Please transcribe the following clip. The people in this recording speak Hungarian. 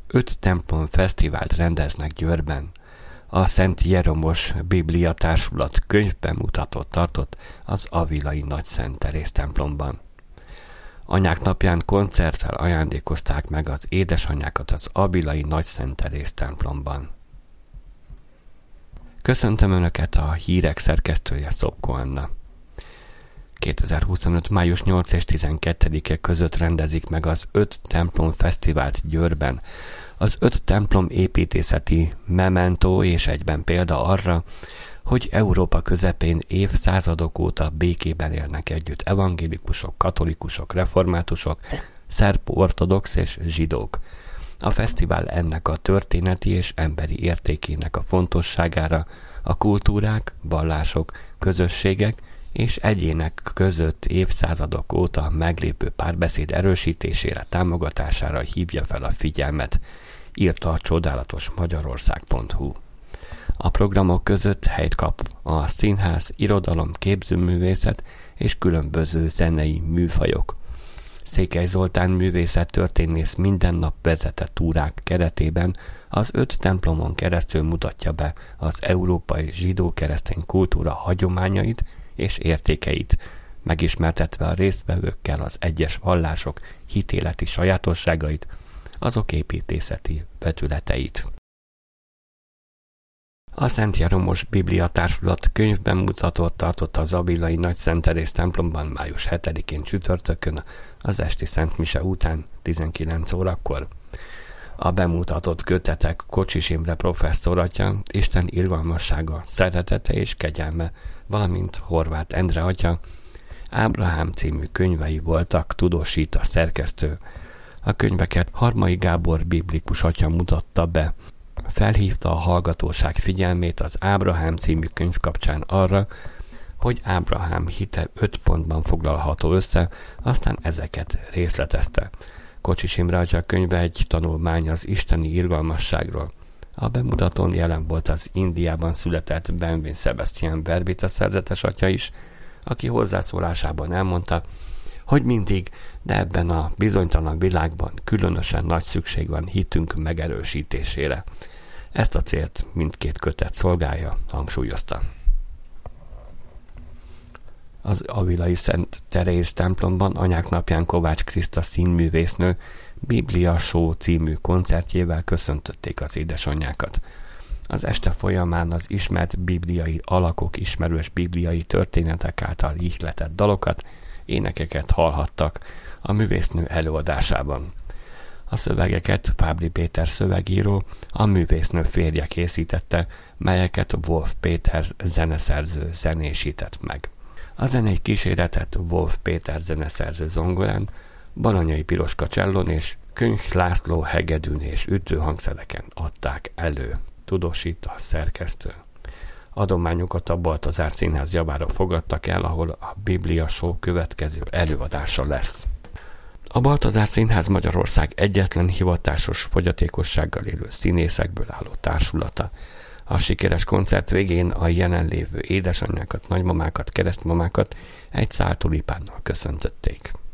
5 templom fesztivált rendeznek Győrben. A Szent Jeromos Biblia Társulat könyvbemutatót tartott az avilai Nagy Szent Teréz templomban. Anyák napján koncerttel ajándékozták meg az édesanyákat az avilai Nagy Szent Teréz templomban. Köszöntöm Önöket, a hírek szerkesztője Szopko Anna. 2025. május 8 és 12-e között rendezik meg az 5 templom fesztivált Győrben. Az 5 templom építészeti memento és egyben példa arra, hogy Európa közepén évszázadok óta békében élnek együtt evangélikusok, katolikusok, reformátusok, szerb-ortodox és zsidók. A fesztivál ennek a történeti és emberi értékének a fontosságára, a kultúrák, vallások, közösségek és egyének között évszázadok óta meglépő párbeszéd erősítésére, támogatására hívja fel a figyelmet, írta a csodálatos magyarország.hu. A programok között helyt kap a színház, irodalom, képzőművészet és különböző zenei műfajok. Székely Zoltán művészettörténész minden nap vezetett túrák keretében az 5 templomon keresztül mutatja be az európai zsidó-keresztény kultúra hagyományait és értékeit, megismertetve a résztvevőkkel az egyes vallások hitéleti sajátosságait, azok építészeti vetületeit. A Szent Jeromos Biblia Társulat könyvbemutatót tartott az avilai Nagy Szent Teréz templomban május 7-én csütörtökön az esti Szent Mise után 19 órakor. A bemutatott kötetek Kocsis Imre professzor atya, Isten irgalmassága, szeretete és kegyelme, valamint Horváth Endre atya, Ábrahám című könyvei voltak, tudósít a szerkesztő. A könyveket Harmai Gábor biblikus atya mutatta be. Felhívta a hallgatóság figyelmét az Ábrahám című könyv kapcsán arra, hogy Ábrahám hite 5 pontban foglalható össze, aztán ezeket részletezte. Kocsis Imre atya könyve egy tanulmány az isteni irgalmasságról. A bemutatón jelen volt az Indiában született Benvin Sebastian Verbita szerzetes atya is, aki hozzászólásában elmondta, hogy mindig, de ebben a bizonytalan világban különösen nagy szükség van hitünk megerősítésére. Ezt a célt mindkét kötet szolgálja, hangsúlyozta. Az avilai Szent Teréz templomban Anyák napján Kovács Kriszta színművésznő Biblia Show című koncertjével köszöntötték az édesanyjákat. Az este folyamán az ismert bibliai alakok ismerős bibliai történetek által ihletett dalokat, énekeket hallhattak a művésznő előadásában. A szövegeket Fábri Péter szövegíró, a művésznő férje készítette, melyeket Wolf Péter zeneszerző zenésített meg. A zenei kíséretet Wolf Péter zeneszerző zongorán, Baranyai Piroska csellón és Könch László hegedűn és ütőhangszereken adták elő, tudósít a szerkesztő. Adományokat a Baltazár Színház javára fogadtak el, ahol a Biblia Show következő előadása lesz. A Baltazár Színház Magyarország egyetlen hivatásos fogyatékossággal élő színészekből álló társulata. A sikeres koncert végén a jelenlévő édesanyákat, nagymamákat, keresztmamákat egy szál tulipánnal köszöntötték.